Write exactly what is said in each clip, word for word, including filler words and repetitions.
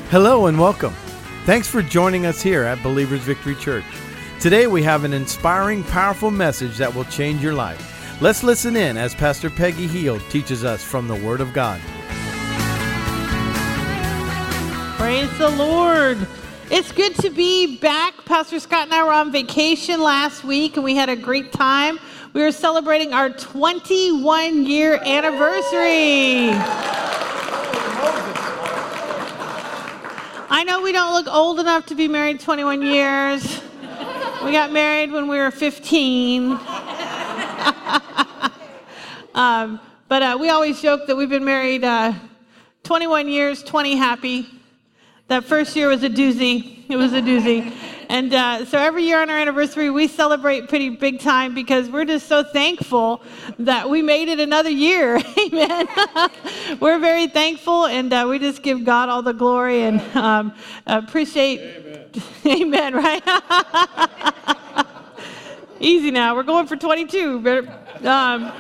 Hello and welcome. Thanks for joining us here at Believers Victory Church. Today we have an inspiring, powerful message that will change your life. Let's listen in as Pastor Peggy Heald teaches us from the Word of God. Praise the Lord. It's good to be back. Pastor Scott and I were on vacation last week and we had a great time. We were celebrating our twenty-one year anniversary. I know we don't look old enough to be married twenty-one years. We got married when we were fifteen. um, but uh, we always joke that we've been married uh, twenty-one years, twenty happy. That first year was a doozy. It was a doozy. And uh, so every year on our anniversary, we celebrate pretty big time because we're just so thankful that we made it another year. Amen. We're very thankful, and uh, we just give God all the glory and um, appreciate. Amen. Amen, right? Easy now. We're going for twenty-two. But, um,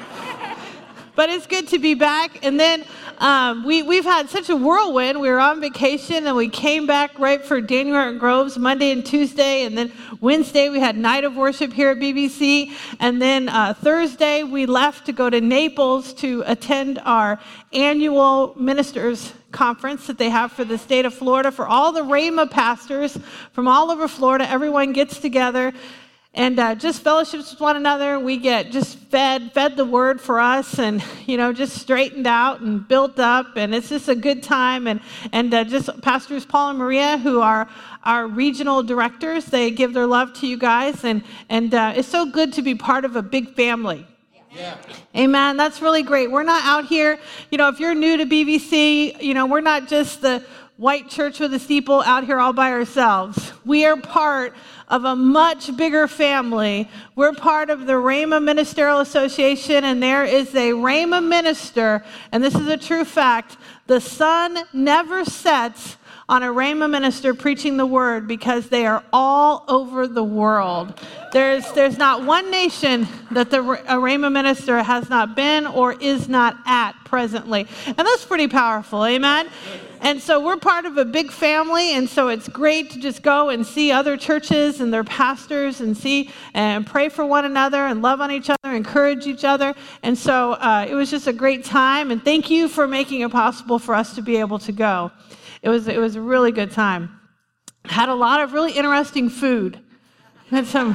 but it's good to be back. And then Um, we, we've had such a whirlwind. We were on vacation and we came back right for Daniel Martin Groves Monday and Tuesday. And then Wednesday we had Night of Worship here at B B C. And then uh, Thursday we left to go to Naples to attend our annual ministers conference that they have for the state of Florida. For all the Rhema pastors from all over Florida, everyone gets together and uh, just fellowships with one another. We get just fed, fed the word for us, and you know, just straightened out and built up. And it's just a good time. And and uh, just pastors Paul and Maria, who are our regional directors, they give their love to you guys. And and uh, it's so good to be part of a big family. Yeah. Amen. That's really great. We're not out here. You know, if you're new to B V C, you know, we're not just the white church with a steeple out here all by ourselves. We are part of a much bigger family. We're part of the Rhema Ministerial Association, and there is a Rhema minister, and this is a true fact. The sun never sets on a Rhema minister preaching the word because they are all over the world. There's there's not one nation that the a Rhema minister has not been or is not at presently. And that's pretty powerful, amen? And so we're part of a big family, and so it's great to just go and see other churches and their pastors and see and pray for one another and love on each other, encourage each other. And so uh, it was just a great time, and thank you for making it possible for us to be able to go. It was it was a really good time. Had a lot of really interesting food. Had some.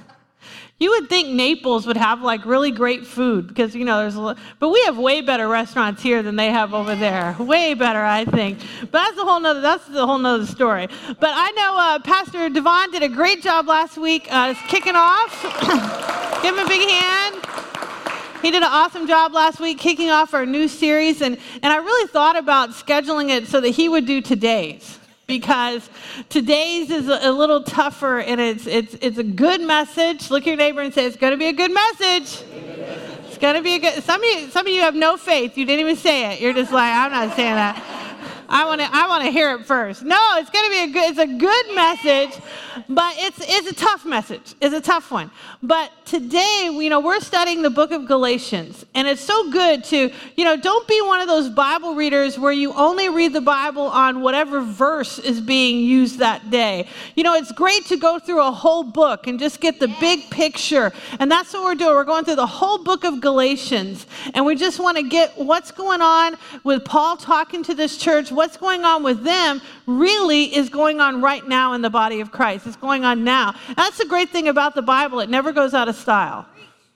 You would think Naples would have like really great food because you know there's a lot, but we have way better restaurants here than they have over there. Way better, I think. But that's a whole nother that's a whole nother story. But I know uh, Pastor Devon did a great job last week uh, kicking off. Give him a big hand. He did an awesome job last week kicking off our new series, and, and I really thought about scheduling it so that he would do today's, because today's is a, a little tougher, and it's it's it's a good message. Look at your neighbor and say, it's going to be a good message. It's going to be a good. Some of you, some of you have no faith. You didn't even say it. You're just like, I'm not saying that. I want to I want to hear it first. No, it's going to be a good it's a good message, but it's it's a tough message. It's a tough one. But today, you know, we're studying the book of Galatians, and it's so good to, you know, don't be one of those Bible readers where you only read the Bible on whatever verse is being used that day. You know, it's great to go through a whole book and just get the big picture. And that's what we're doing. We're going through the whole book of Galatians, and we just want to get what's going on with Paul talking to this church. What's going on with them really is going on right now in the body of Christ. It's going on now. And that's the great thing about the Bible. It never goes out of style.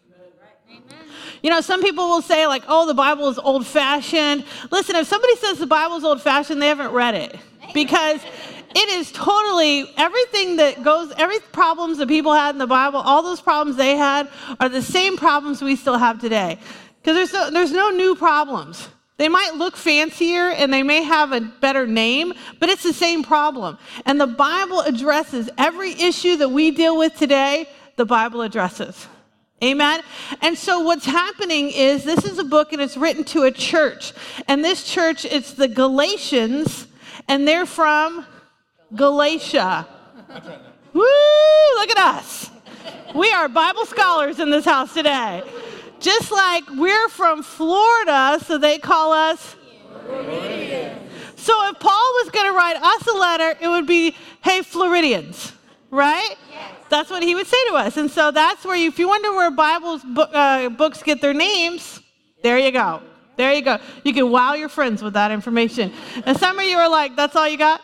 You know, some people will say like, oh, the Bible is old-fashioned. Listen, if somebody says the Bible is old-fashioned, they haven't read it. Because it is totally, everything that goes, every problems that people had in the Bible, all those problems they had are the same problems we still have today. Because there's no, there's no new problems. They might look fancier and they may have a better name, but it's the same problem. And the Bible addresses every issue that we deal with today, the Bible addresses. Amen? And so what's happening is this is a book and it's written to a church. And this church, it's the Galatians, and they're from Galatia. Woo! Look at us. We are Bible scholars in this house today. Just like we're from Florida, so they call us Floridians. So if Paul was going to write us a letter, it would be, hey, Floridians, right? Yes. That's what he would say to us. And so that's where, you, if you wonder where Bibles book, uh, books get their names, there you go. There you go. You can wow your friends with that information. And some of you are like, that's all you got?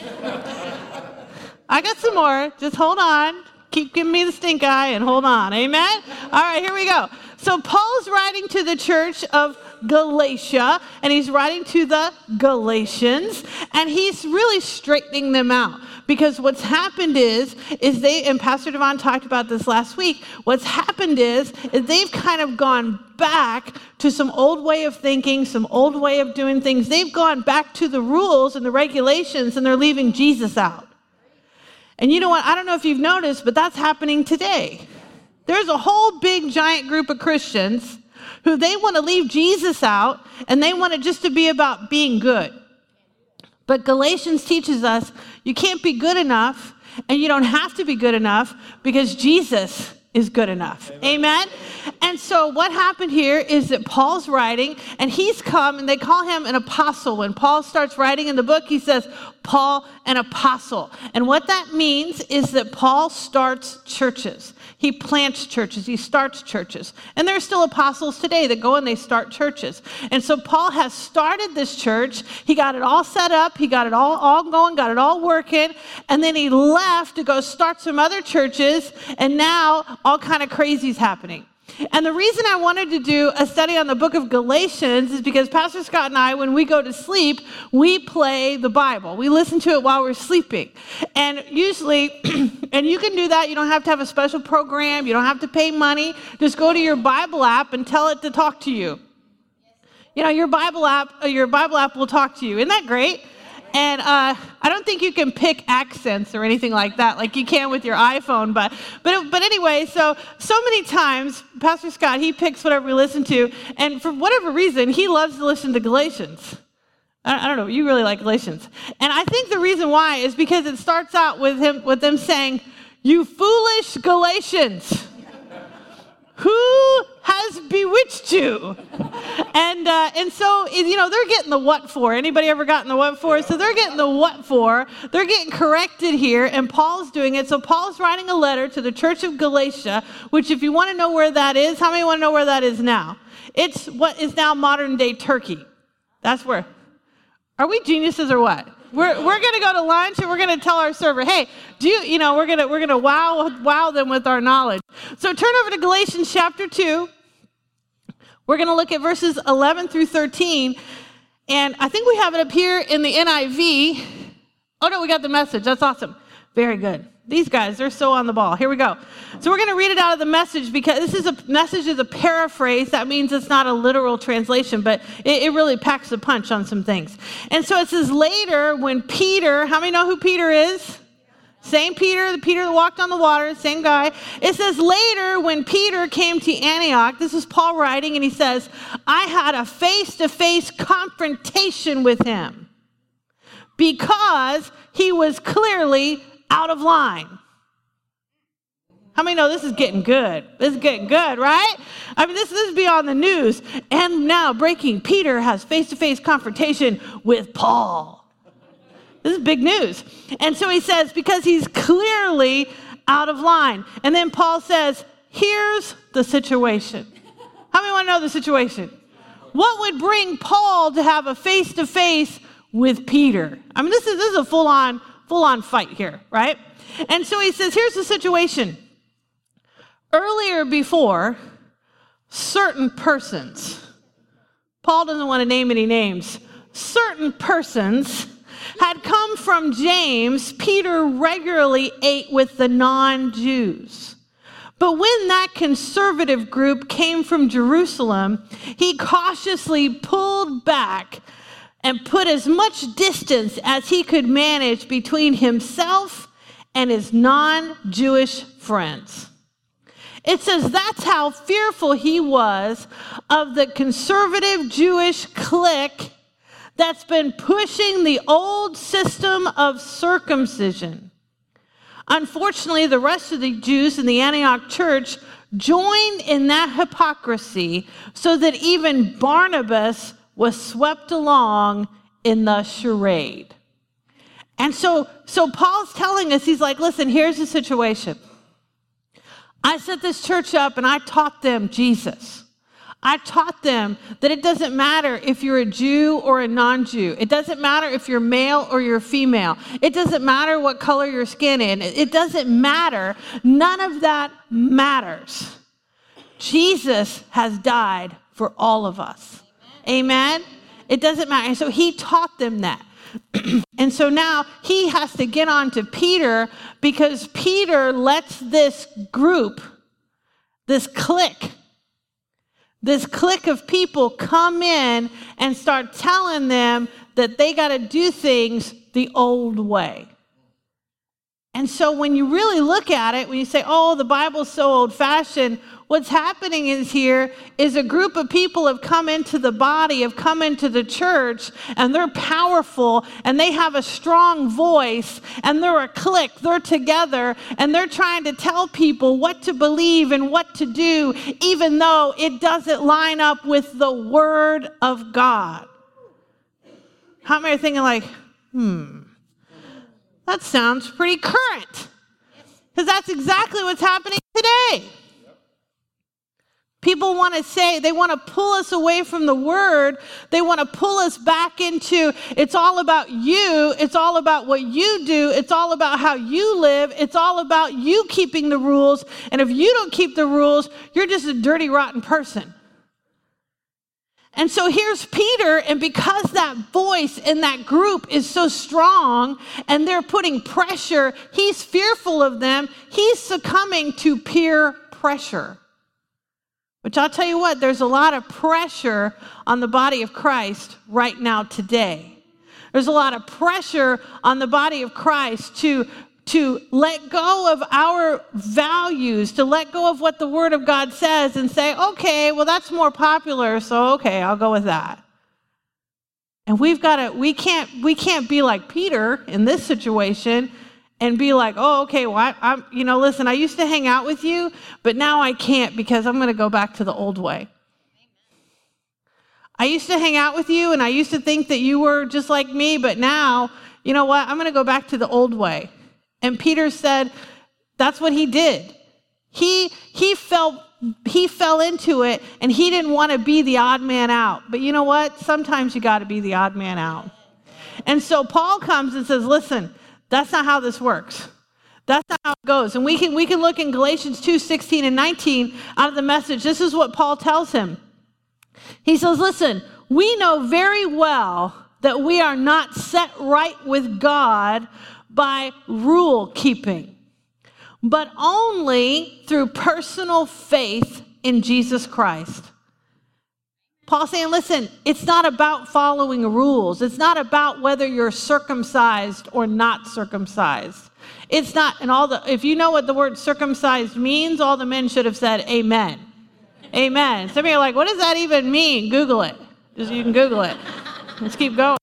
I got some more. Just hold on. Keep giving me the stink eye and hold on. Amen? All right, here we go. So Paul's writing to the church of Galatia, and he's writing to the Galatians, and he's really straightening them out. Because what's happened is, is they, and Pastor Devon talked about this last week, what's happened is, is they've kind of gone back to some old way of thinking, some old way of doing things. They've gone back to the rules and the regulations, and they're leaving Jesus out. And you know what? I don't know if you've noticed, but that's happening today. There's a whole big giant group of Christians who they want to leave Jesus out, and they want it just to be about being good. But Galatians teaches us you can't be good enough, and you don't have to be good enough because Jesus is good enough. Amen. Amen? And so what happened here is that Paul's writing, and he's come, and they call him an apostle. When Paul starts writing in the book, he says, Paul, an apostle. And what that means is that Paul starts churches. He plants churches. He starts churches. And there are still apostles today that go and they start churches. And so Paul has started this church. He got it all set up. He got it all, all going, got it all working. And then he left to go start some other churches. And now all kind of crazy's happening. And the reason I wanted to do a study on the book of Galatians is because Pastor Scott and I, when we go to sleep, we play the Bible. We listen to it while we're sleeping. And usually, and you can do that. You don't have to have a special program. You don't have to pay money. Just go to your Bible app and tell it to talk to you. You know, your Bible app, your Bible app will talk to you. Isn't that great? And uh, I don't think you can pick accents or anything like that, like you can with your iPhone. But but but anyway, so so many times, Pastor Scott, he picks whatever we listen to, and for whatever reason, he loves to listen to Galatians. I, I don't know, you really like Galatians, and I think the reason why is because it starts out with him with them saying, "You foolish Galatians, who has bewitched you?" And uh, and so, you know, they're getting the what for. Anybody ever gotten the what for? So they're getting the what for. They're getting corrected here, and Paul's doing it. So Paul's writing a letter to the church of Galatia, which if you want to know where that is, how many want to know where that is now? It's what is now modern-day Turkey. That's where. Are we geniuses or what? We're we're gonna go to lunch and we're gonna tell our server, hey, do you you know we're gonna we're gonna wow wow them with our knowledge. So turn over to Galatians chapter two. We're gonna look at verses eleven through thirteen, and I think we have it up here in the N I V. Oh no, we got the Message. That's awesome. Very good. These guys, they're so on the ball. Here we go. So we're going to read it out of the Message because this is a Message is a paraphrase. That means it's not a literal translation, but it, it really packs a punch on some things. And so it says later when Peter, how many know who Peter is? Same Peter, the Peter that walked on the water, same guy. It says later when Peter came to Antioch, this is Paul writing, and he says, I had a face-to-face confrontation with him because he was clearly out of line. How many know this is getting good? This is getting good, right? I mean, this, this is beyond the news. And now breaking, Peter has face-to-face confrontation with Paul. This is big news. And so he says, because he's clearly out of line. And then Paul says, here's the situation. How many want to know the situation? What would bring Paul to have a face-to-face with Peter? I mean, this is this is a full-on full-on fight here, right? And so he says, here's the situation. Earlier before, certain persons, Paul doesn't want to name any names, certain persons had come from James. Peter regularly ate with the non-Jews. But when that conservative group came from Jerusalem, he cautiously pulled back and put as much distance as he could manage between himself and his non-Jewish friends. It says that's how fearful he was of the conservative Jewish clique that's been pushing the old system of circumcision. Unfortunately, the rest of the Jews in the Antioch church joined in that hypocrisy so that even Barnabas was swept along in the charade. And so, so Paul's telling us, he's like, listen, here's the situation. I set this church up and I taught them Jesus. I taught them that it doesn't matter if you're a Jew or a non-Jew. It doesn't matter if you're male or you're female. It doesn't matter what color your skin is. It doesn't matter. None of that matters. Jesus has died for all of us. Amen? It doesn't matter. And so he taught them that. And so now he has to get on to Peter because Peter lets this group, this clique, this clique of people come in and start telling them that they got to do things the old way. And so when you really look at it, when you say, oh, the Bible's so old-fashioned, what's happening is here is a group of people have come into the body, have come into the church, and they're powerful, and they have a strong voice, and they're a clique, they're together, and they're trying to tell people what to believe and what to do, even though it doesn't line up with the Word of God. How many are thinking like, hmm, that sounds pretty current? Because that's exactly what's happening today. People want to say, they want to pull us away from the Word. They want to pull us back into, it's all about you. It's all about what you do. It's all about how you live. It's all about you keeping the rules. And if you don't keep the rules, you're just a dirty, rotten person. And so here's Peter, and because that voice in that group is so strong and they're putting pressure, he's fearful of them. He's succumbing to peer pressure. Which I'll tell you what, there's a lot of pressure on the body of Christ right now today. There's a lot of pressure on the body of Christ to, to let go of our values, to let go of what the Word of God says and say, okay, well, that's more popular, so okay, I'll go with that. And we've got to, we can't, we can't be like Peter in this situation and be like, oh, okay, well, I, I'm, you know, listen, I used to hang out with you, but now I can't because I'm going to go back to the old way. I used to hang out with you and I used to think that you were just like me, but now, you know what, I'm going to go back to the old way. And Peter said, that's what he did. He, he fell, he fell into it and he didn't want to be the odd man out. But you know what? Sometimes you got to be the odd man out. And so Paul comes and says, listen, that's not how this works. That's not how it goes. And we can we can look in Galatians two, sixteen and nineteen out of the Message. This is what Paul tells him. He says, listen, we know very well that we are not set right with God by rule keeping, but only through personal faith in Jesus Christ. Paul's saying, listen, it's not about following rules. It's not about whether you're circumcised or not circumcised. It's not, and all the, if you know what the word circumcised means, all the men should have said amen. Amen. Some of you are like, what does that even mean? Google it. Just, you can Google it. Let's keep going.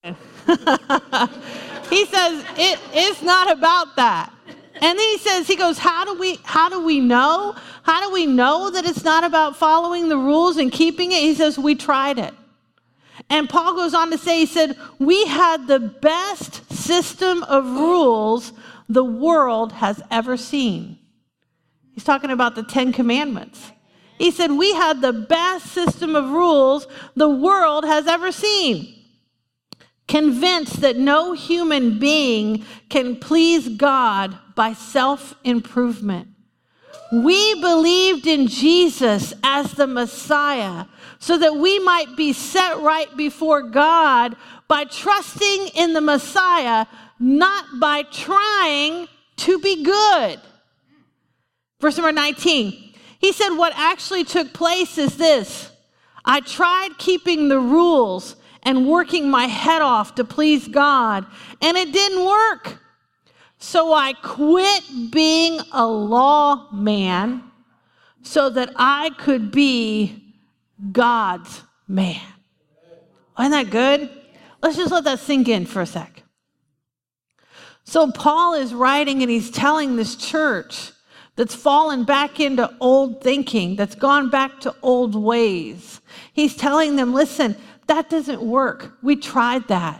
He says, it, it's not about that. And then he says, he goes, how do we, how do we know? How do we know that it's not about following the rules and keeping it? He says, we tried it. And Paul goes on to say, he said, we had the best system of rules the world has ever seen. He's talking about the Ten Commandments. He said, we had the best system of rules the world has ever seen. Convinced that no human being can please God by self-improvement. We believed in Jesus as the Messiah so that we might be set right before God by trusting in the Messiah, not by trying to be good. Verse number nineteen. He said, what actually took place is this. I tried keeping the rules and working my head off to please God, and it didn't work. So I quit being a lawman so that I could be God's man. Isn't that good? Let's just let that sink in for a sec. So Paul is writing and he's telling this church that's fallen back into old thinking, that's gone back to old ways. He's telling them, listen, that doesn't work. We tried that.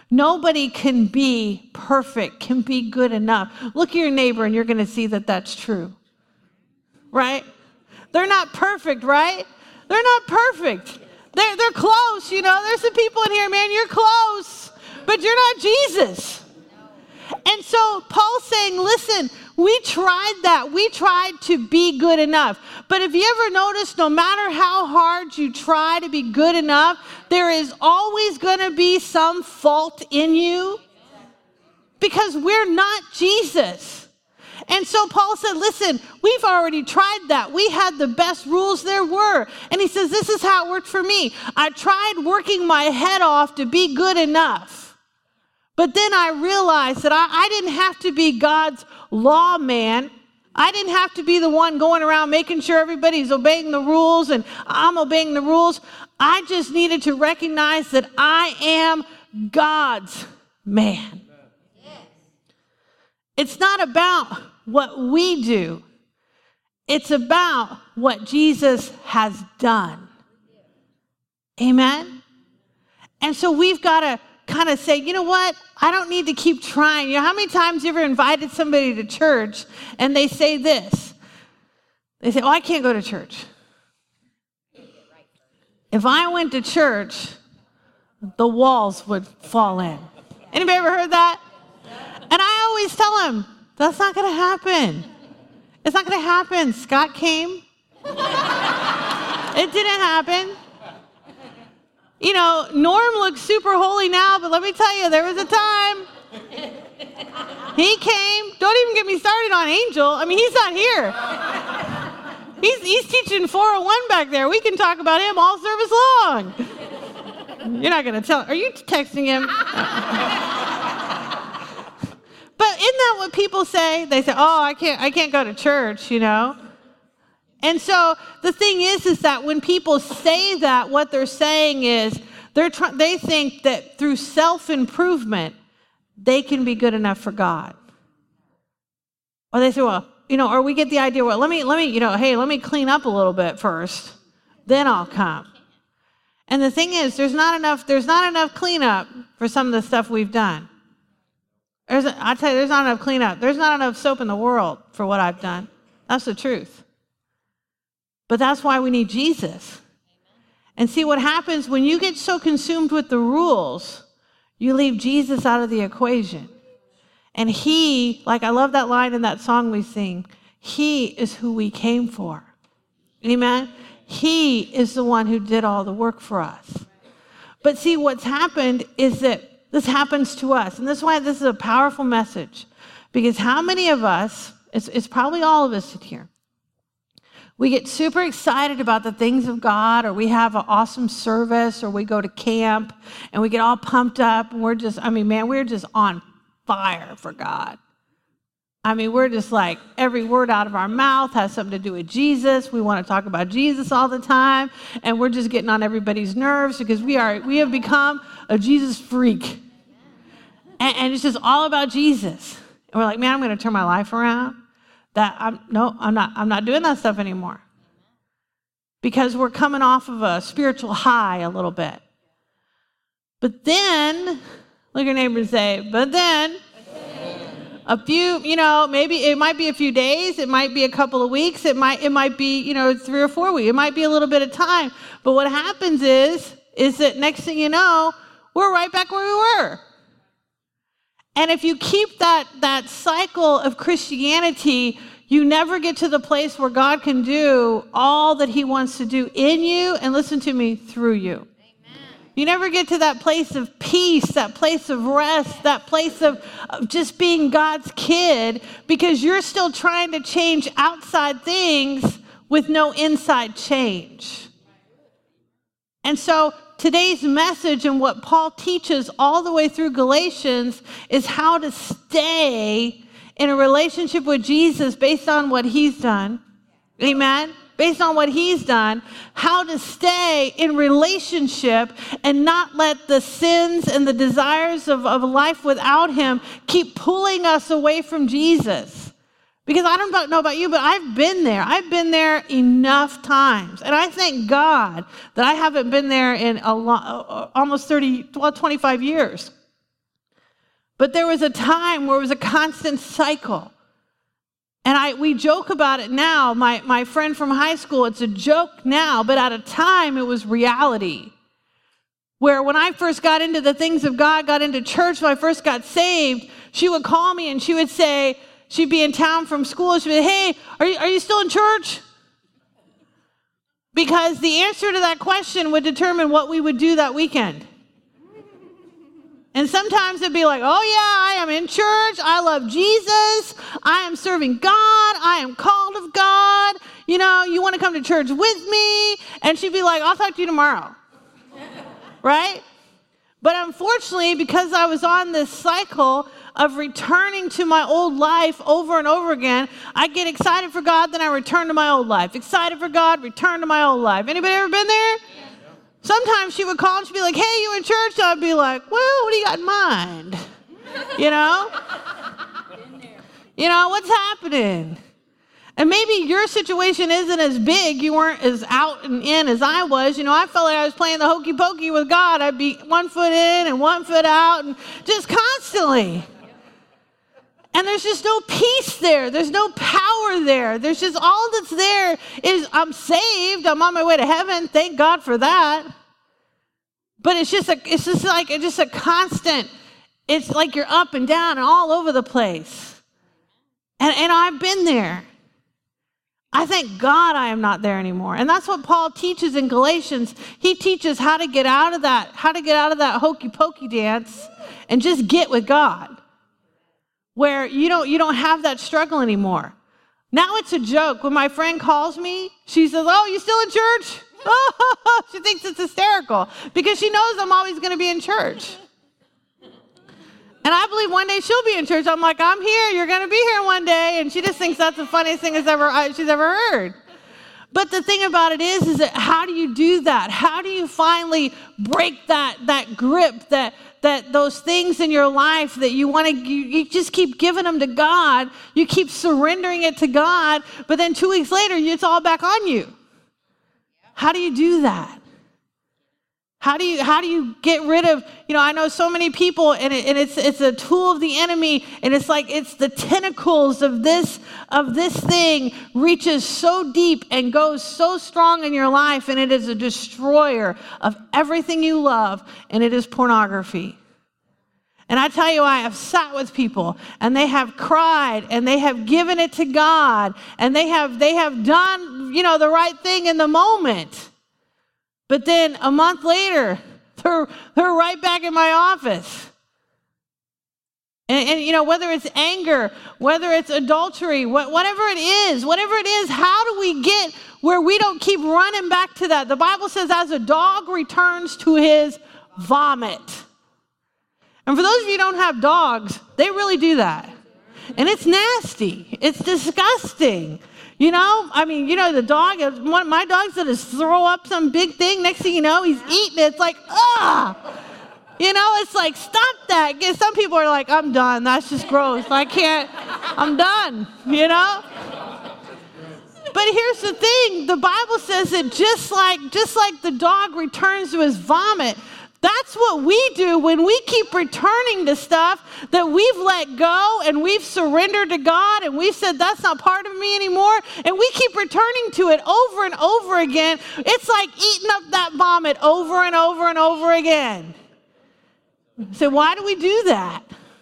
Nobody can be perfect, can be good enough. Look at your neighbor and you're going to see that that's true. Right? They're not perfect, right? They're not perfect. They're, they're close, you know. There's some people in here, man, you're close, but you're not Jesus. And so Paul's saying, listen, we tried that. We tried to be good enough. But have you ever noticed, no matter how hard you try to be good enough, there is always going to be some fault in you? Because we're not Jesus. And so Paul said, listen, we've already tried that. We had the best rules there were. And he says, this is how it worked for me. I tried working my head off to be good enough. But then I realized that I, I didn't have to be God's lawman. I didn't have to be the one going around making sure everybody's obeying the rules and I'm obeying the rules. I just needed to recognize that I am God's man. It's not about what we do. It's about what Jesus has done. Amen? And so we've got to kind of say, you know what? I don't need to keep trying. You know, how many times you ever invited somebody to church and they say this? They say, oh, I can't go to church. If I went to church, the walls would fall in. Anybody ever heard that? And I always tell them, that's not going to happen. It's not going to happen. Scott came. It didn't happen. You know, Norm looks super holy now, but let me tell you, there was a time. He came. Don't even get me started on Angel. I mean, he's not here. He's, he's teaching four oh one back there. We can talk about him all service long. You're not going to tell. Are you texting him? But isn't that what people say? They say, oh, I can't, I can't go to church, you know? And so the thing is, is that when people say that, what they're saying is they're try- they think that through self-improvement, they can be good enough for God. Or they say, well, you know, or we get the idea, well, let me, let me, you know, hey, let me clean up a little bit first, then I'll come. And the thing is, there's not enough, there's not enough cleanup for some of the stuff we've done. There's, I tell you, there's not enough cleanup. There's not enough soap in the world for what I've done. That's the truth. But that's why we need Jesus. And see what happens when you get so consumed with the rules, you leave Jesus out of the equation. And he, like I love that line in that song we sing, he is who we came for. Amen? He is the one who did all the work for us. But see, what's happened is that this happens to us. And this is why this is a powerful message. Because how many of us, it's, it's probably all of us in here, we get super excited about the things of God, or we have an awesome service, or we go to camp, and we get all pumped up, and we're just, I mean, man, we're just on fire for God. I mean, we're just like, every word out of our mouth has something to do with Jesus. We want to talk about Jesus all the time, and we're just getting on everybody's nerves because we are, we have become a Jesus freak. And, and it's just all about Jesus. And we're like, man, I'm going to turn my life around. That I'm no, I'm not, I'm not doing that stuff anymore. Because we're coming off of a spiritual high a little bit. But then, look at your neighbor and say, but then, a few, you know, maybe it might be a few days, it might be a couple of weeks, it might, it might be, you know, three or four weeks, it might be a little bit of time. But what happens is, is that next thing you know, we're right back where we were. And if you keep that, that cycle of Christianity, you never get to the place where God can do all that he wants to do in you, and listen to me, through you. Amen. You never get to that place of peace, that place of rest, that place of, of just being God's kid, because you're still trying to change outside things with no inside change. And so today's message and what Paul teaches all the way through Galatians is how to stay in a relationship with Jesus based on what he's done. Amen? Based on what he's done, how to stay in relationship and not let the sins and the desires of, of life without him keep pulling us away from Jesus. Because I don't know about you, but I've been there. I've been there enough times. And I thank God that I haven't been there in a lo- almost thirty, well, twenty-five years. But there was a time where it was a constant cycle. And I we joke about it now. My, my friend from high school, it's a joke now, but at a time it was reality. Where when I first got into the things of God, got into church, when I first got saved, she would call me and she would say, she'd be in town from school, and she'd be, hey, are you, are you still in church? Because the answer to that question would determine what we would do that weekend. And sometimes it'd be like, oh yeah, I am in church. I love Jesus. I am serving God. I am called of God. You know, you want to come to church with me? And she'd be like, I'll talk to you tomorrow. Right? But unfortunately, because I was on this cycle of returning to my old life over and over again, I get excited for God, then I return to my old life. Excited for God, return to my old life. Anybody ever been there? Sometimes she would call and she'd be like, hey, you in church? And I'd be like, well, what do you got in mind? You know? You know, what's happening? And maybe your situation isn't as big. You weren't as out and in as I was. You know, I felt like I was playing the hokey pokey with God. I'd be one foot in and one foot out and just constantly. And there's just no peace there. There's no power there. There's just all that's there is I'm saved. I'm on my way to heaven. Thank God for that. But it's just a, it's just like it's just a constant. It's like you're up and down and all over the place. And and I've been there. I thank God I am not there anymore. And that's what Paul teaches in Galatians. He teaches how to get out of that, how to get out of that hokey pokey dance and just get with God. Where you don't you don't have that struggle anymore. Now it's a joke. When my friend calls me, she says, oh, you still in church? Oh, she thinks it's hysterical because she knows I'm always going to be in church. And I believe one day she'll be in church. I'm like, I'm here. You're going to be here one day. And she just thinks that's the funniest thing that's ever, she's ever heard. But the thing about it is, is that how do you do that? How do you finally break that, that grip, that, that those things in your life that you want to, you, you just keep giving them to God. You keep surrendering it to God. But then two weeks later, it's all back on you. How do you do that? How do you how do you get rid of, you know, I know so many people and, it, and it's it's a tool of the enemy, and it's like it's the tentacles of this of this thing reaches so deep and goes so strong in your life, and it is a destroyer of everything you love, and it is pornography. And I tell you, I have sat with people and they have cried and they have given it to God and they have they have done, you know, the right thing in the moment. But then a month later, they're, they're right back in my office. And, and, you know, whether it's anger, whether it's adultery, wh- whatever it is, whatever it is, how do we get where we don't keep running back to that? The Bible says, as a dog returns to his vomit. And for those of you who don't have dogs, they really do that. And it's nasty. It's disgusting. You know, I mean, you know, the dog, one of my dogs that is throw up some big thing. Next thing you know, he's eating it. It's like, ah, you know, it's like, stop that. Some people are like, I'm done. That's just gross. I can't, I'm done, you know? But here's the thing. The Bible says that just like, just like the dog returns to his vomit, that's what we do when we keep returning to stuff that we've let go and we've surrendered to God and we've said that's not part of me anymore, and we keep returning to it over and over again. It's like eating up that vomit over and over and over again. So why do we do that?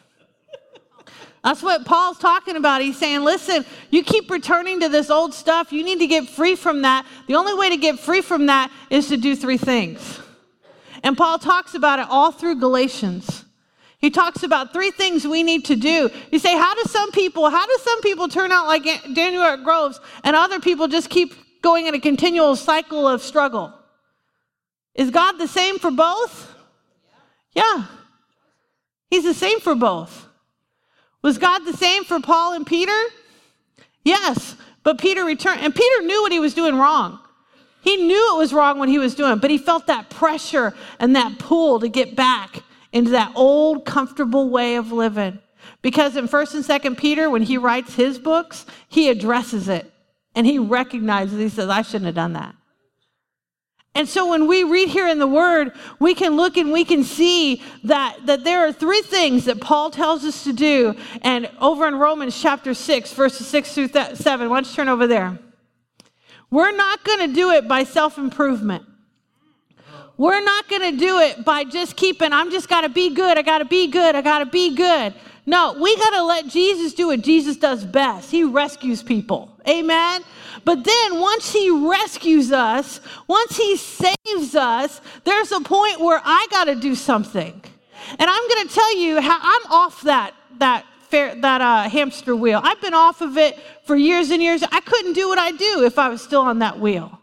That's what Paul's talking about. He's saying, listen, you keep returning to this old stuff. You need to get free from that. The only way to get free from that is to do three things. And Paul talks about it all through Galatians. He talks about three things we need to do. You say, how do some people, how do some people turn out like Daniel at Groves and other people just keep going in a continual cycle of struggle? Is God the same for both? Yeah. He's the same for both. Was God the same for Paul and Peter? Yes. But Peter returned, and Peter knew what he was doing wrong. He knew it was wrong what he was doing, but he felt that pressure and that pull to get back into that old, comfortable way of living. Because in First and Second Peter, when he writes his books, he addresses it, and he recognizes, he says, I shouldn't have done that. And so when we read here in the Word, we can look and we can see that, that there are three things that Paul tells us to do. And over in Romans chapter six, verses six through seven, why don't you turn over there? We're not going to do it by self-improvement. We're not going to do it by just keeping, I'm just got to be good, I got to be good, I got to be good. No, we got to let Jesus do what Jesus does best. He rescues people. Amen? But then once he rescues us, once he saves us, there's a point where I got to do something. And I'm going to tell you how I'm off that, that, fair, that uh, hamster wheel. I've been off of it for years and years. I couldn't do what I do if I was still on that wheel.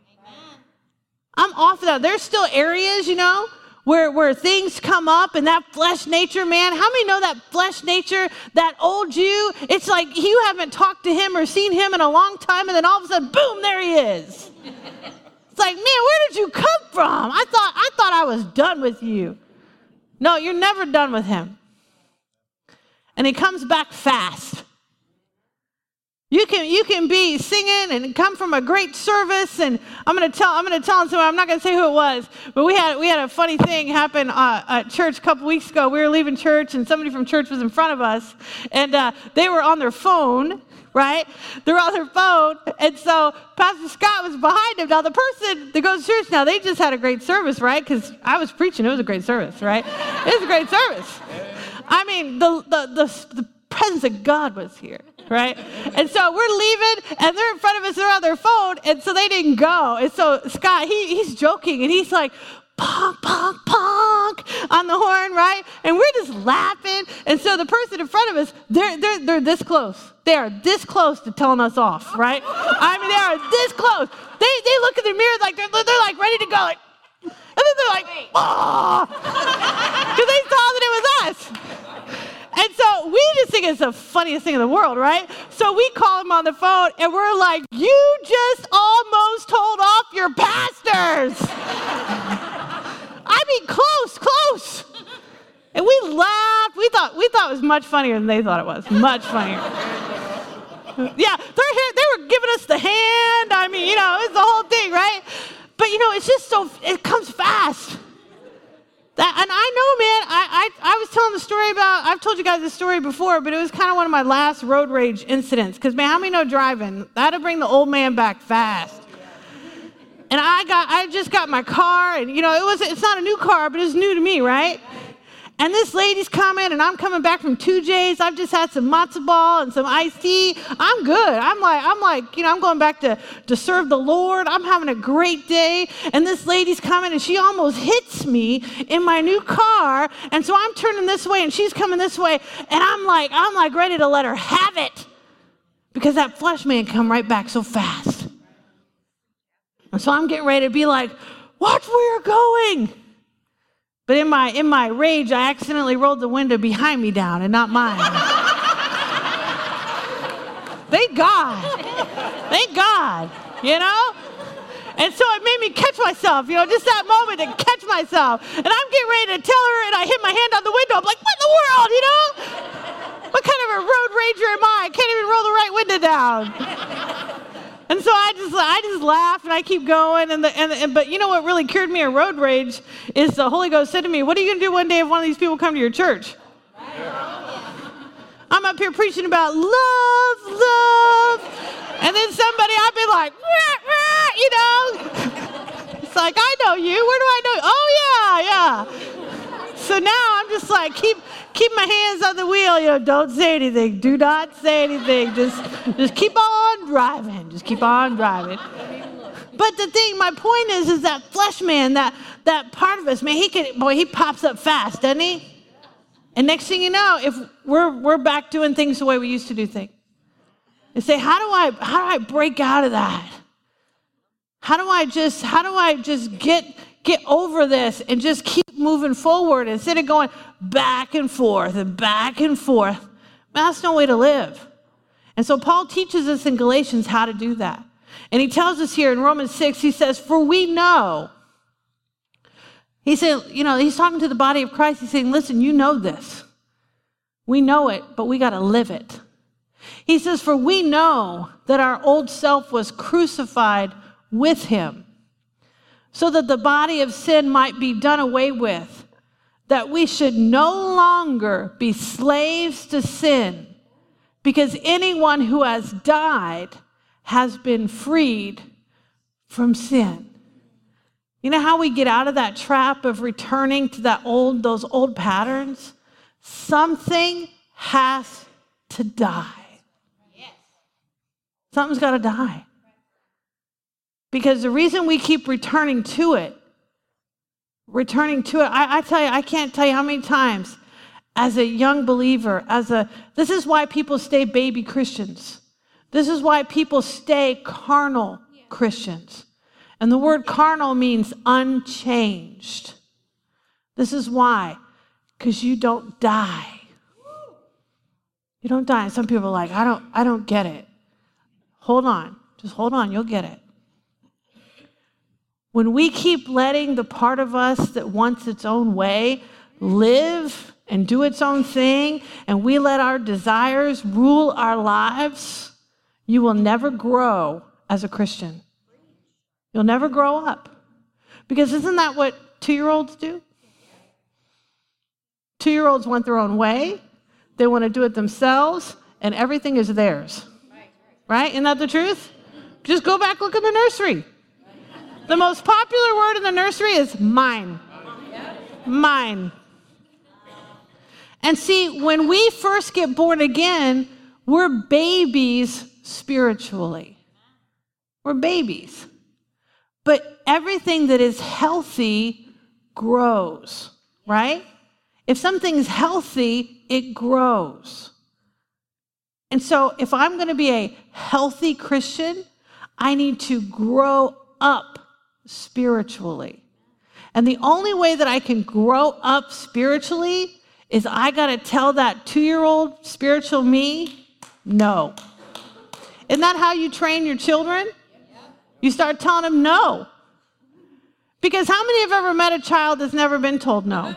I'm off of that. There's still areas, you know, where, where things come up and that flesh nature, man. How many know that flesh nature, that old you? It's like you haven't talked to him or seen him in a long time, and then all of a sudden, boom, there he is. It's like, man, where did you come from? I thought, I thought I was done with you. No, you're never done with him. And he comes back fast. You can you can be singing and come from a great service, and I'm gonna tell I'm gonna tell someone, I'm not gonna say who it was, but we had we had a funny thing happen uh, at church a couple weeks ago. We were leaving church, and somebody from church was in front of us, and uh, they were on their phone, right? They were on their phone, and so Pastor Scott was behind him. Now the person that goes to church now, they just had a great service, right? Because I was preaching, it was a great service, right? It was a great service. I mean, the the the, the presence of God was here. Right? And so we're leaving, and they're in front of us, they're on their phone, and so they didn't go. And so Scott, he, he's joking, and he's like, ponk, ponk, ponk, on the horn, right? And we're just laughing. And so the person in front of us, they're, they're, they're this close. They are this close to telling us off, right? I mean, they are this close. They, they look in the mirror like they're, they're like ready to go, like, and then they're like, oh, because they saw that it was us. And so we just think it's the funniest thing in the world, right? So we call him on the phone, and we're like, you just almost told off your pastors. I mean, close, close. And we laughed. We thought we thought it was much funnier than they thought it was. Much funnier. Yeah, they're here. They were giving us the hand. I mean, you know, it's the whole thing, right? But, you know, it's just so, it comes fast. That, and I know, man, I, I I was telling the story about, I've told you guys this story before, but it was kind of one of my last road rage incidents. Because, man, how many know driving? That'll bring the old man back fast. And I got, I just got my car, and, you know, it was, it's not a new car, but it's new to me, right? And this lady's coming, and I'm coming back from two J's. I've just had some matzo ball and some iced tea. I'm good. I'm like, I'm like, you know, I'm going back to, to serve the Lord. I'm having a great day. And this lady's coming, and she almost hits me in my new car. And so I'm turning this way, and she's coming this way. And I'm like, I'm like ready to let her have it, because that flesh man come right back so fast. And so I'm getting ready to be like, watch where you're going. But in my in my rage, I accidentally rolled the window behind me down and not mine. Thank God. Thank God, you know? And so it made me catch myself, you know, just that moment to catch myself. And I'm getting ready to tell her, and I hit my hand on the window. I'm like, what in the world, you know? What kind of a road rager am I? I can't even roll the right window down. And so I just I just laugh, and I keep going. And, the, and, and But you know what really cured me of road rage is the Holy Ghost said to me, what are you going to do one day if one of these people come to your church? I'm up here preaching about love, love. And then somebody, I'll be like, rah, rah, you know. It's like, I know you. Where do I know you? Oh, yeah, yeah. So now I'm just like, keep keep my hands on the wheel. You know, don't say anything. Do not say anything. Just, just keep on driving. Just keep on driving. But the thing, my point is, is that flesh man, that, that part of us, man, he can, boy, he pops up fast, doesn't he? And next thing you know, if we're we're back doing things the way we used to do things, and say, how do I how do I break out of that? How do I just how do I just get get over this and just keep moving forward instead of going back and forth and back and forth? Man, that's no way to live. And so Paul teaches us in Galatians how to do that. And he tells us here in Romans six, he says, for we know. He said, you know, he's talking to the body of Christ. He's saying, listen, you know this. We know it, but we got to live it. He says, for we know that our old self was crucified with him, so that the body of sin might be done away with, that we should no longer be slaves to sin, because anyone who has died has been freed from sin. You know how we get out of that trap of returning to that old, those old patterns? Something has to die. Something's got to die. Because the reason we keep returning to it, returning to it, I, I tell you, I can't tell you how many times as a young believer, as a, this is why people stay baby Christians. This is why people stay carnal Christians. And the word carnal means unchanged. This is why, because you don't die. You don't die. And some people are like, I don't, I don't get it. Hold on. Just hold on. You'll get it. When we keep letting the part of us that wants its own way live and do its own thing, and we let our desires rule our lives, you will never grow as a Christian. You'll never grow up. Because isn't that what two-year-olds do? Two-year-olds want their own way. They want to do it themselves, and everything is theirs. Right? Isn't that the truth? Just go back, look in the nursery. The most popular word in the nursery is mine. Mine. And see, when we first get born again, we're babies spiritually. We're babies. But everything that is healthy grows, right? If something's healthy, it grows. And so if I'm going to be a healthy Christian, I need to grow up spiritually. And the only way that I can grow up spiritually is I got to tell that two-year-old spiritual me, no. Isn't that how you train your children? You start telling them no. Because how many have ever met a child that's never been told no?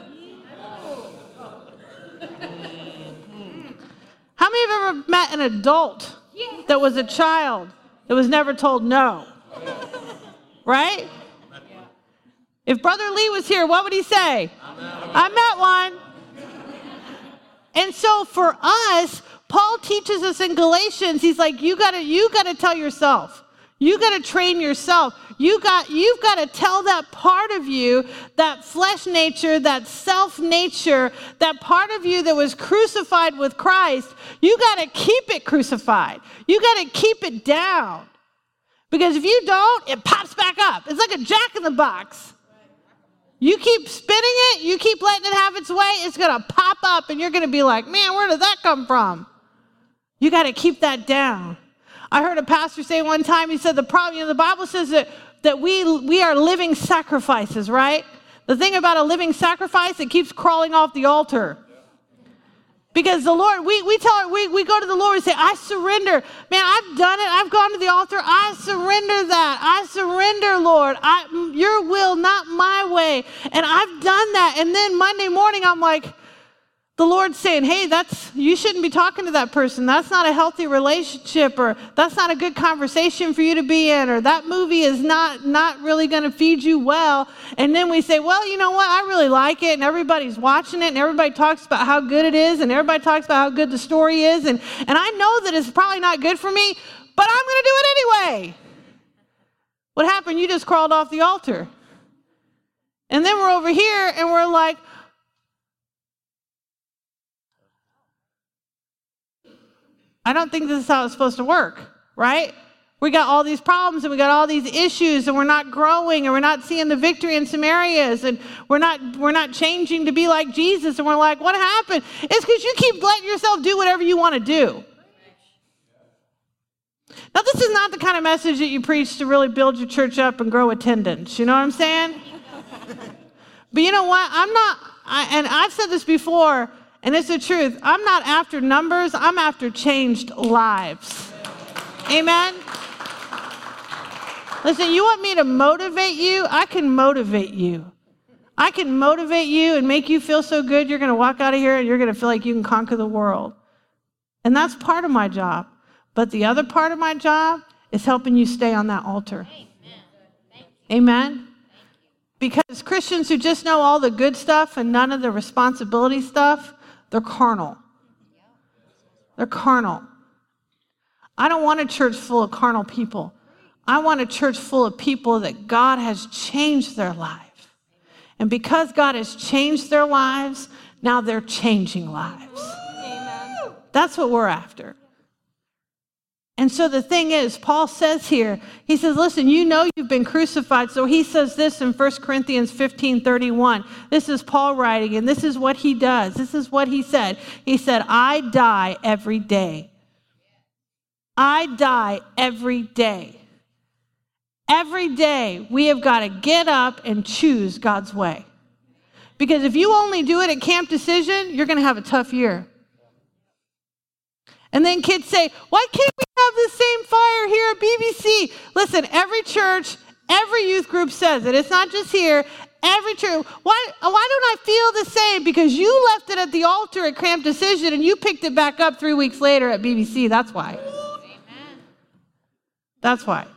How many have ever met an adult that was a child that was never told no? Right? If Brother Lee was here, what would he say? I met one. And so for us, Paul teaches us in Galatians, he's like, you gotta, you gotta tell yourself. You got to train yourself. You got, you've got to tell that part of you, that flesh nature, that self nature, that part of you that was crucified with Christ, you got to keep it crucified. You got to keep it down. Because if you don't, it pops back up. It's like a jack in the box. You keep spinning it, you keep letting it have its way, it's going to pop up and you're going to be like, man, where did that come from? You got to keep that down. I heard a pastor say one time, he said the problem, you know, the Bible says that, that we, we are living sacrifices, right? The thing about a living sacrifice, it keeps crawling off the altar. Because the Lord, we, we tell we, we go to the Lord and say, I surrender. Man, I've done it. I've gone to the altar. I surrender that. I surrender, Lord. I, your will, not my way. And I've done that. And then Monday morning, I'm like, the Lord's saying, hey, that's, you shouldn't be talking to that person. That's not a healthy relationship, or that's not a good conversation for you to be in, or that movie is not, not really going to feed you well. And then we say, well, you know what? I really like it, and everybody's watching it, and everybody talks about how good it is, and everybody talks about how good the story is, and, and I know that it's probably not good for me, but I'm going to do it anyway. What happened? You just crawled off the altar. And then we're over here, and we're like, I don't think this is how it's supposed to work, right? We got all these problems and we got all these issues and we're not growing and we're not seeing the victory in some areas and we're not we're not changing to be like Jesus, and we're like, what happened? It's because you keep letting yourself do whatever you want to do. Now, this is not the kind of message that you preach to really build your church up and grow attendance. You know what I'm saying? But you know what? I'm not, I, and I've said this before, and it's the truth. I'm not after numbers. I'm after changed lives. Amen? Listen, you want me to motivate you? I can motivate you. I can motivate you and make you feel so good you're going to walk out of here and you're going to feel like you can conquer the world. And that's part of my job. But the other part of my job is helping you stay on that altar. Amen? Because Christians who just know all the good stuff and none of the responsibility stuff, they're carnal. They're carnal. I don't want a church full of carnal people. I want a church full of people that God has changed their life. And because God has changed their lives, now they're changing lives. Amen. That's what we're after. And so the thing is, Paul says here, he says, listen, you know you've been crucified. So he says this in First Corinthians fifteen thirty-one. This is Paul writing, and this is what he does. This is what he said. He said, I die every day. I die every day. Every day we have got to get up and choose God's way. Because if you only do it at Camp Decision, you're going to have a tough year. And then kids say, why can't we have the same fire here at B B C? Listen, every church, every youth group says it. It's not just here. Every church. Why, why don't I feel the same? Because you left it at the altar at Camp Decision and you picked it back up three weeks later at B B C. That's why. Amen. That's why.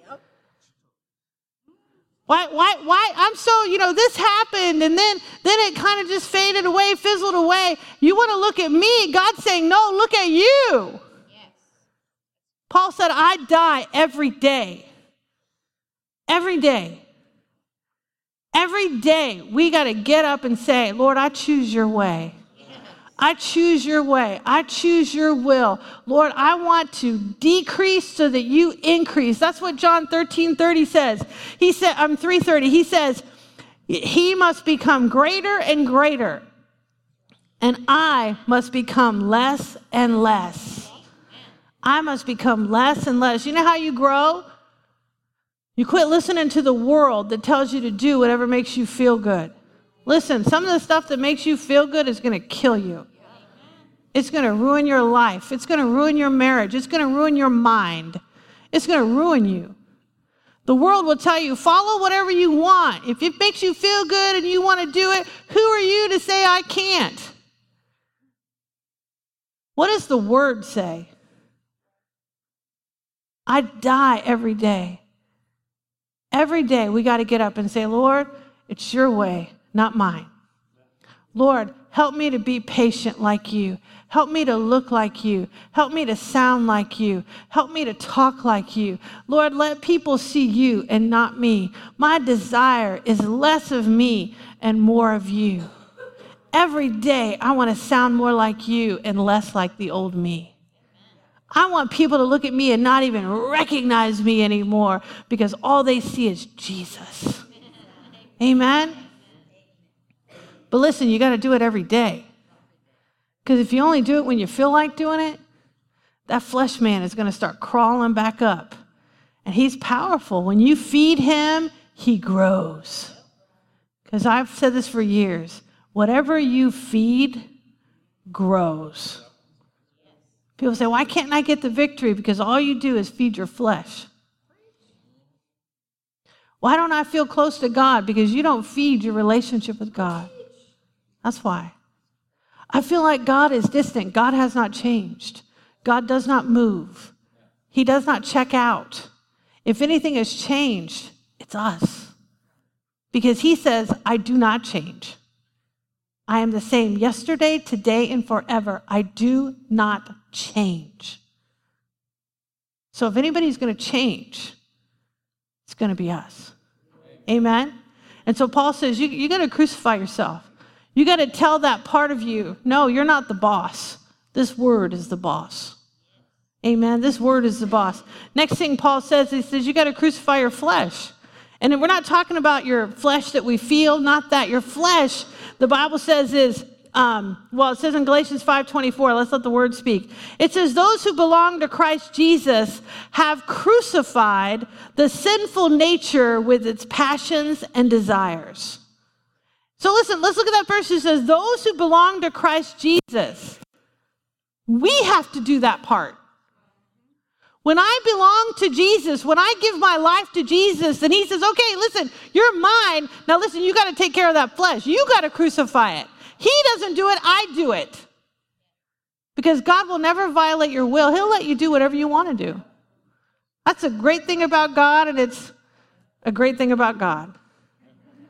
Why, why, why? I'm so, you know, this happened and then, then it kind of just faded away, fizzled away. You want to look at me. God's saying, no, look at you. Yes. Paul said, I die every day. Every day. Every day we got to get up and say, Lord, I choose your way. I choose your way. I choose your will. Lord, I want to decrease so that you increase. That's what John thirteen thirty says. He said, I'm um, three thirty. He says, he must become greater and greater, and I must become less and less. I must become less and less. You know how you grow? You quit listening to the world that tells you to do whatever makes you feel good. Listen, some of the stuff that makes you feel good is going to kill you. It's going to ruin your life. It's going to ruin your marriage. It's going to ruin your mind. It's going to ruin you. The world will tell you, follow whatever you want. If it makes you feel good and you want to do it, who are you to say I can't? What does the word say? I die every day. Every day we got to get up and say, Lord, it's your way, not mine. Lord, help me to be patient like you. Help me to look like you. Help me to sound like you. Help me to talk like you. Lord, let people see you and not me. My desire is less of me and more of you. Every day I want to sound more like you and less like the old me. I want people to look at me and not even recognize me anymore because all they see is Jesus. Amen? But listen, you got to do it every day. Because if you only do it when you feel like doing it, that flesh man is going to start crawling back up. And he's powerful. When you feed him, he grows. Because I've said this for years. Whatever you feed grows. People say, why can't I get the victory? Because all you do is feed your flesh. Why don't I feel close to God? Because you don't feed your relationship with God. That's why. I feel like God is distant. God has not changed. God does not move. He does not check out. If anything has changed, it's us. Because he says, I do not change. I am the same yesterday, today, and forever. I do not change. So if anybody's going to change, it's going to be us. Amen? And so Paul says, you, you got to crucify yourself. You got to tell that part of you, no, you're not the boss. This word is the boss. Amen. This word is the boss. Next thing Paul says, he says, you got to crucify your flesh. And we're not talking about your flesh that we feel, not that. Your flesh, the Bible says is, um, well, it says in Galatians five twenty-four, let's let the word speak. It says, those who belong to Christ Jesus have crucified the sinful nature with its passions and desires. So listen, let's look at that verse. It says, those who belong to Christ Jesus, we have to do that part. When I belong to Jesus, when I give my life to Jesus, and he says, okay, listen, you're mine. Now listen, you got to take care of that flesh. You got to crucify it. He doesn't do it, I do it. Because God will never violate your will. He'll let you do whatever you want to do. That's a great thing about God, and it's a great thing about God.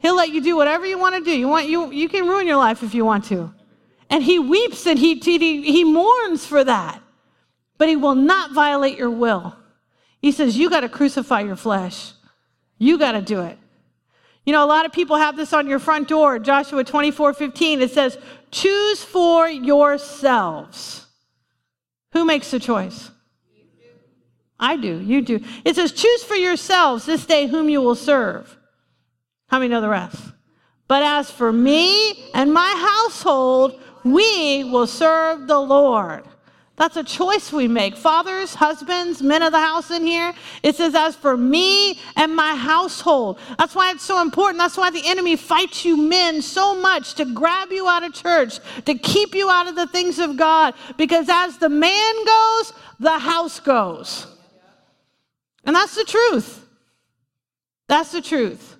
He'll let you do whatever you want to do. You want you you can ruin your life if you want to. And he weeps and he, he, he mourns for that. But he will not violate your will. He says, you got to crucify your flesh. You got to do it. You know, a lot of people have this on your front door. Joshua twenty-four fifteen, it says, choose for yourselves. Who makes the choice? You do. I do. You do. It says, choose for yourselves this day whom you will serve. How many know the rest? But as for me and my household, we will serve the Lord. That's a choice we make. Fathers, husbands, men of the house in here. It says, as for me and my household. That's why it's so important. That's why the enemy fights you men so much to grab you out of church, to keep you out of the things of God. Because as the man goes, the house goes. And that's the truth. That's the truth.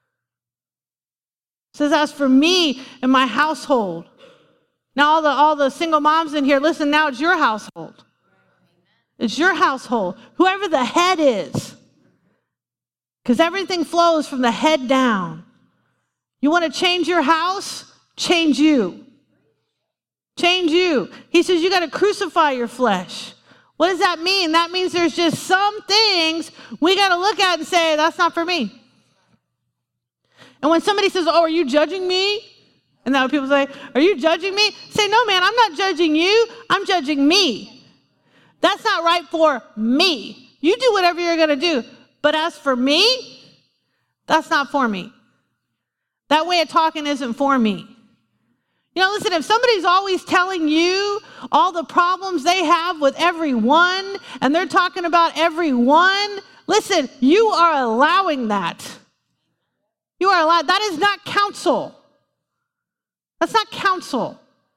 It says, as for me and my household. Now, all the, all the single moms in here, listen, now it's your household. It's your household. Whoever the head is. Because everything flows from the head down. You want to change your house? Change you. Change you. He says you got to crucify your flesh. What does that mean? That means there's just some things we got to look at and say, that's not for me. And when somebody says, oh, are you judging me? And now people say, are you judging me? Say, no, man, I'm not judging you. I'm judging me. That's not right for me. You do whatever you're going to do. But as for me, that's not for me. That way of talking isn't for me. You know, listen, if somebody's always telling you all the problems they have with everyone, and they're talking about everyone, listen, you are allowing that. You are allowed. That is not counsel. That's not counsel.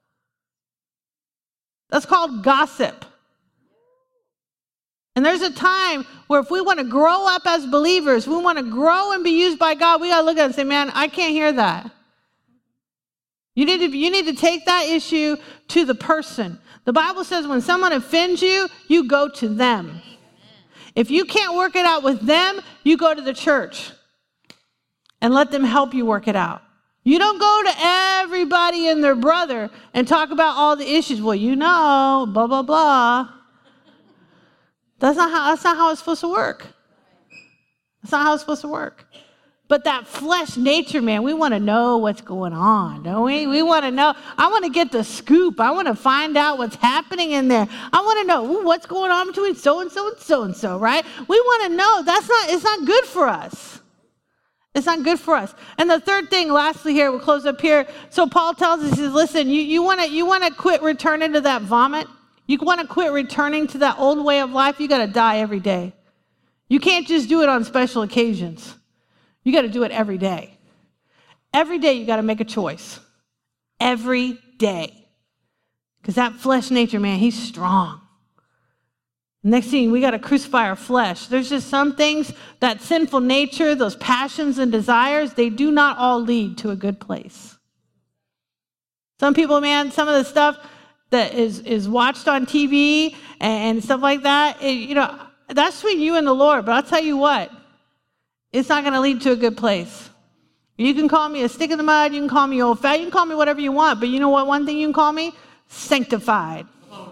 That's called gossip. And there's a time where if we want to grow up as believers, we want to grow and be used by God, we got to look at it and say, man, I can't hear that. You need to, you need to take that issue to the person. The Bible says when someone offends you, you go to them. If you can't work it out with them, you go to the church and let them help you work it out. You don't go to everybody and their brother and talk about all the issues. Well, you know, blah, blah, blah. That's not how, that's not how it's supposed to work. That's not how it's supposed to work. But that flesh nature, man, we want to know what's going on, don't we? We want to know. I want to get the scoop. I want to find out what's happening in there. I want to know ooh, what's going on between so-and-so and so-and-so, right? We want to know. That's not, it's not good for us. It's not good for us. And the third thing, lastly here, we'll close up here. So Paul tells us, he says, listen, you, you want to you want to quit returning to that vomit? You want to quit returning to that old way of life? You got to die every day. You can't just do it on special occasions. You got to do it every day. Every day you got to make a choice. Every day. Because that flesh nature, man, he's strong. Next thing, we got to crucify our flesh. There's just some things, that sinful nature, those passions and desires, they do not all lead to a good place. Some people, man, some of the stuff that is, is watched on T V and stuff like that, it, you know, that's between you and the Lord. But I'll tell you what, it's not going to lead to a good place. You can call me a stick in the mud. You can call me old fat. You can call me whatever you want. But you know what? One thing you can call me? Sanctified.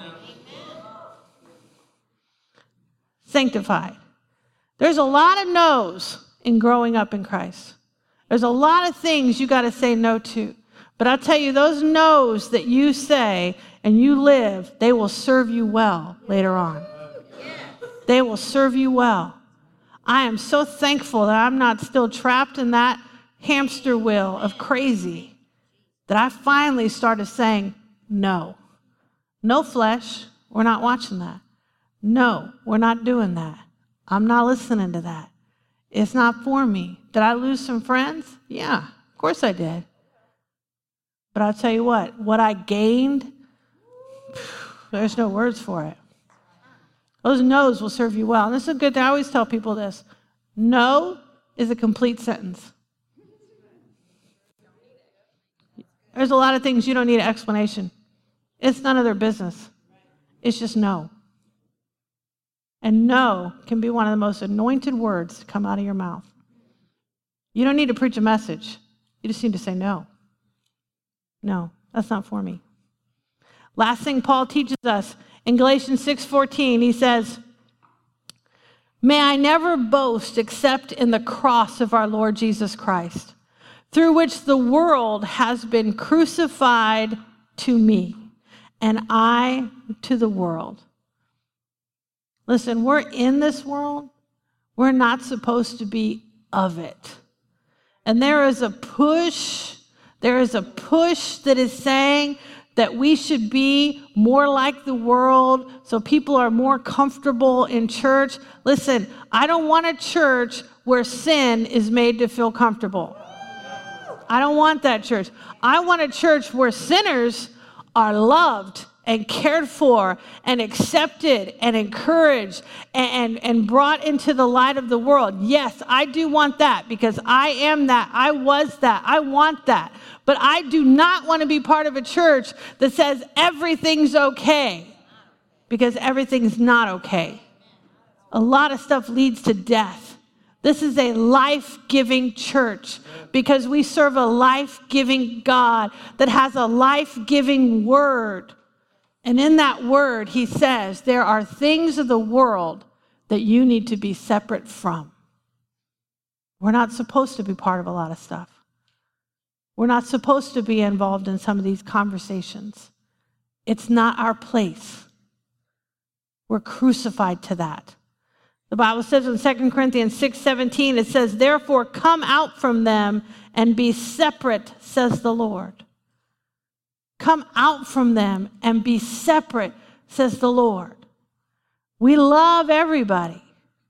Sanctified. There's a lot of no's in growing up in Christ. There's a lot of things you got to say no to. But I'll tell you, those no's that you say and you live, they will serve you well later on. They will serve you well. I am so thankful that I'm not still trapped in that hamster wheel of crazy, that I finally started saying, no. No flesh. We're not watching that. No, we're not doing that. I'm not listening to that. It's not for me. Did I lose some friends? Yeah, of course I did. But I'll tell you what, what I gained, there's no words for it. Those no's will serve you well. And this is a good thing. I always tell people this. No is a complete sentence. There's a lot of things you don't need an explanation. It's none of their business. It's just no. And no can be one of the most anointed words to come out of your mouth. You don't need to preach a message. You just need to say no. No, that's not for me. Last thing Paul teaches us in Galatians six fourteen, he says, may I never boast except in the cross of our Lord Jesus Christ, through which the world has been crucified to me, and I to the world. Listen, we're in this world. We're not supposed to be of it. And there is a push, there is a push that is saying that we should be more like the world so people are more comfortable in church. Listen, I don't want a church where sin is made to feel comfortable. I don't want that church. I want a church where sinners are loved and cared for and accepted and encouraged and, and, and brought into the light of the world. Yes, I do want that because I am that. I was that. I want that. But I do not want to be part of a church that says everything's okay, because everything's not okay. A lot of stuff leads to death. This is a life-giving church because we serve a life-giving God that has a life-giving word. And in that word, he says, there are things of the world that you need to be separate from. We're not supposed to be part of a lot of stuff. We're not supposed to be involved in some of these conversations. It's not our place. We're crucified to that. The Bible says in Second Corinthians six seventeen, it says, therefore come out from them and be separate, says the Lord. Come out from them and be separate, says the Lord. We love everybody,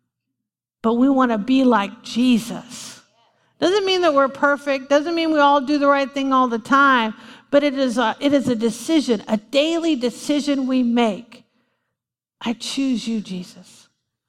but we want to be like Jesus. Doesn't mean that we're perfect. Doesn't mean we all do the right thing all the time, but it is a, it is a decision, a daily decision we make. I choose you, Jesus.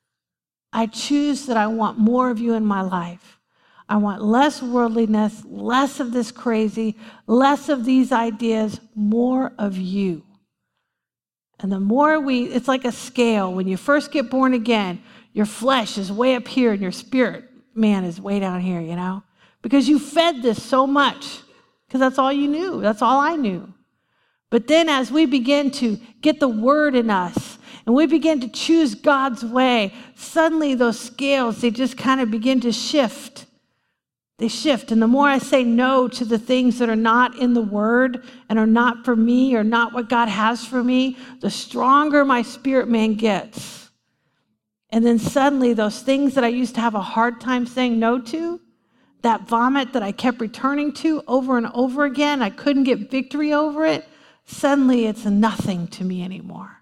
I choose that I want more of you in my life. I want less worldliness, less of this crazy, less of these ideas, more of you. And the more we, it's like a scale. When you first get born again, your flesh is way up here and your spirit, man, is way down here, you know? Because you fed this so much, because that's all you knew. That's all I knew. But then as we begin to get the word in us, and we begin to choose God's way, suddenly those scales, they just kind of begin to shift. They shift. And the more I say no to the things that are not in the word and are not for me or not what God has for me, the stronger my spirit man gets. And then suddenly those things that I used to have a hard time saying no to, that vomit that I kept returning to over and over again, I couldn't get victory over it, suddenly it's nothing to me anymore.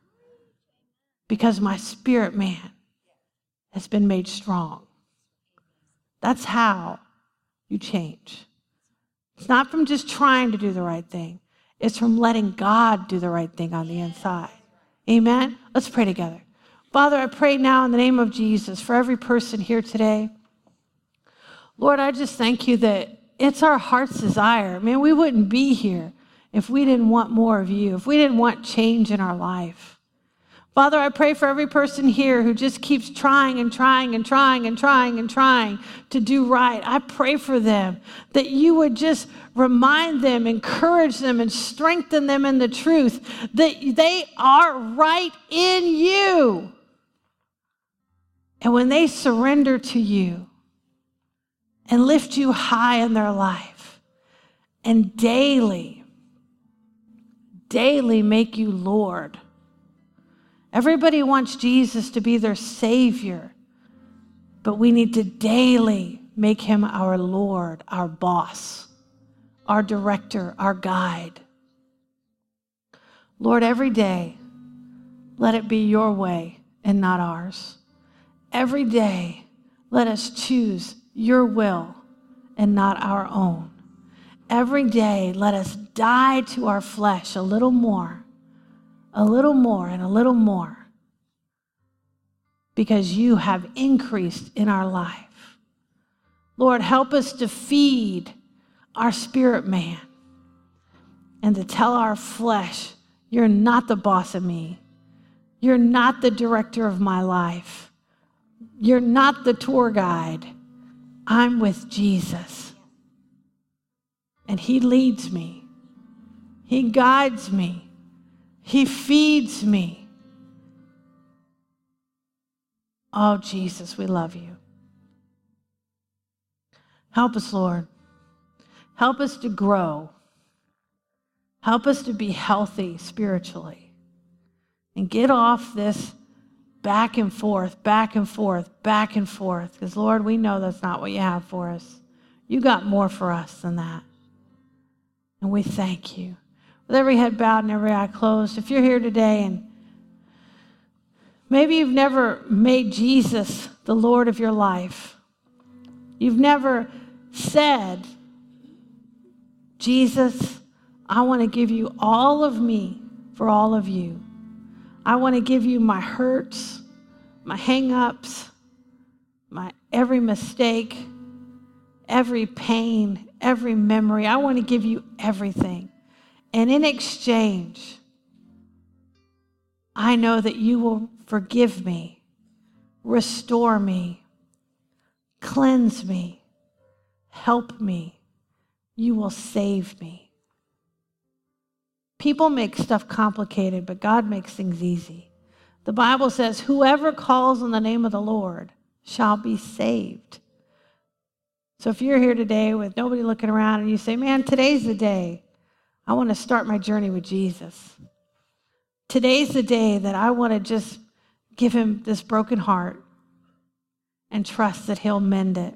Because my spirit man has been made strong. That's how you change. It's not from just trying to do the right thing. It's from letting God do the right thing on the inside. Amen? Let's pray together. Father, I pray now in the name of Jesus for every person here today. Lord, I just thank you that it's our heart's desire. Man, we wouldn't be here if we didn't want more of you, if we didn't want change in our life. Father, I pray for every person here who just keeps trying and trying and trying and trying and trying to do right. I pray for them that you would just remind them, encourage them, and strengthen them in the truth that they are right in you. And when they surrender to you and lift you high in their life and daily, daily make you Lord. Everybody wants Jesus to be their Savior, but we need to daily make him our Lord, our boss, our director, our guide. Lord, every day, let it be your way and not ours. Every day, let us choose your will and not our own. Every day, let us die to our flesh a little more, a little more and a little more, because you have increased in our life. Lord, help us to feed our spirit man and to tell our flesh, you're not the boss of me. You're not the director of my life. You're not the tour guide. I'm with Jesus. And he leads me. He guides me. He feeds me. Oh, Jesus, we love you. Help us, Lord. Help us to grow. Help us to be healthy spiritually. And get off this back and forth, back and forth, back and forth. Because, Lord, we know that's not what you have for us. You got more for us than that. And we thank you. With every head bowed and every eye closed, if you're here today and maybe you've never made Jesus the Lord of your life, you've never said, Jesus, I want to give you all of me for all of you. I want to give you my hurts, my hang-ups, my every mistake, every pain, every memory. I want to give you everything. And in exchange, I know that you will forgive me, restore me, cleanse me, help me. You will save me. People make stuff complicated, but God makes things easy. The Bible says, whoever calls on the name of the Lord shall be saved. So if you're here today with nobody looking around and you say, man, today's the day I want to start my journey with Jesus. Today's the day that I want to just give him this broken heart and trust that he'll mend it.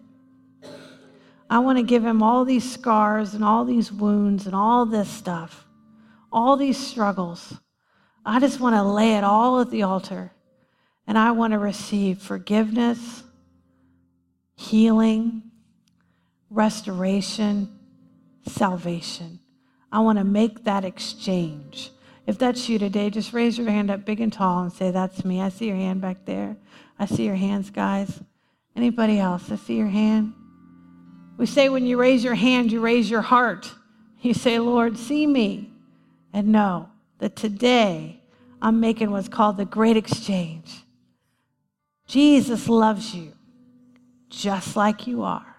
I want to give him all these scars and all these wounds and all this stuff, all these struggles. I just want to lay it all at the altar, and I want to receive forgiveness, healing, restoration, salvation. I want to make that exchange. If that's you today, just raise your hand up big and tall and say, that's me. I see your hand back there. I see your hands, guys. Anybody else? I see your hand. We say when you raise your hand, you raise your heart. You say, Lord, see me. And know that today I'm making what's called the great exchange. Jesus loves you just like you are.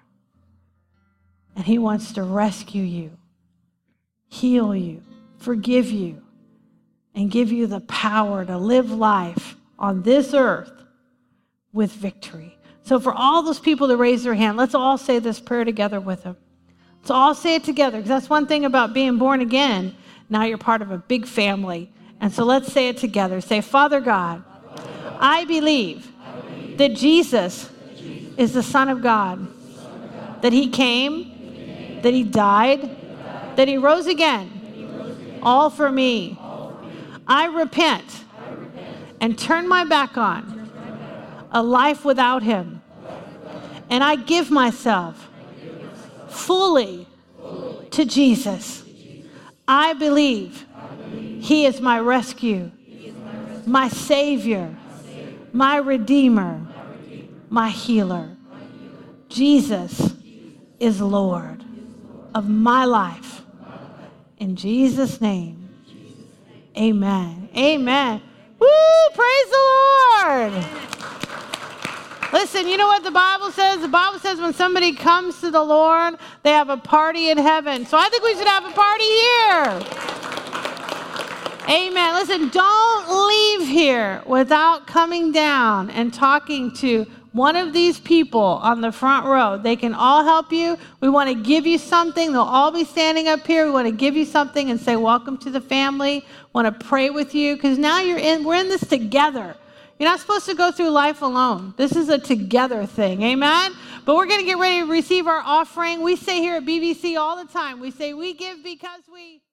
And he wants to rescue you, heal you, forgive you, and give you the power to live life on this earth with victory. So for all those people that raise their hand, let's all say this prayer together with them. Let's all say it together, because that's one thing about being born again. Now you're part of a big family. And so let's say it together. Say, Father God, I believe that Jesus is the Son of God, that he came, that he died, that he rose again, all for me. I repent and turn my back on a life without him. And I give myself fully to Jesus. I believe he is my rescue, my Savior, my Redeemer, my healer. Jesus is Lord of my life. In Jesus' name, amen. Amen. Woo! Praise the Lord. Listen, you know what the Bible says? The Bible says when somebody comes to the Lord, they have a party in heaven. So I think we should have a party here. Amen. Listen, don't leave here without coming down and talking to one of these people on the front row. They can all help you. We want to give you something. They'll all be standing up here. We want to give you something and say, welcome to the family. Want to pray with you, because now you're in, we're in this together. You're not supposed to go through life alone. This is a together thing. Amen? But we're going to get ready to receive our offering. We say here at B B C all the time, we say we give because we...